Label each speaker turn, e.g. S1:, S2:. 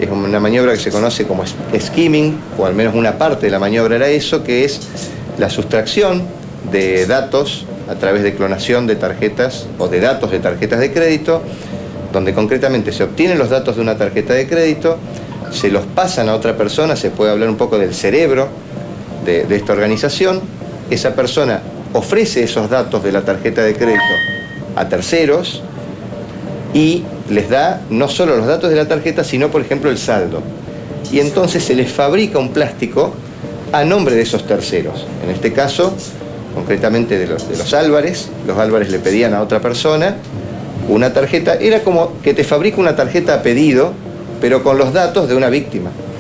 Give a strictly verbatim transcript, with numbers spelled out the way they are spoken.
S1: Es una maniobra que se conoce como skimming, o al menos una parte de la maniobra era eso, que es la sustracción de datos a través de clonación de tarjetas o de datos de tarjetas de crédito, donde concretamente se obtienen los datos de una tarjeta de crédito, se los pasan a otra persona, se puede hablar un poco del cerebro de, de esta organización. Esa persona ofrece esos datos de la tarjeta de crédito a terceros y les da no solo los datos de la tarjeta, sino por ejemplo el saldo. Y entonces se les fabrica un plástico a nombre de esos terceros. En este caso, concretamente de los, de los Álvarez, los Álvarez le pedían a otra persona una tarjeta, era como que te fabrica una tarjeta a pedido, pero con los datos de una víctima.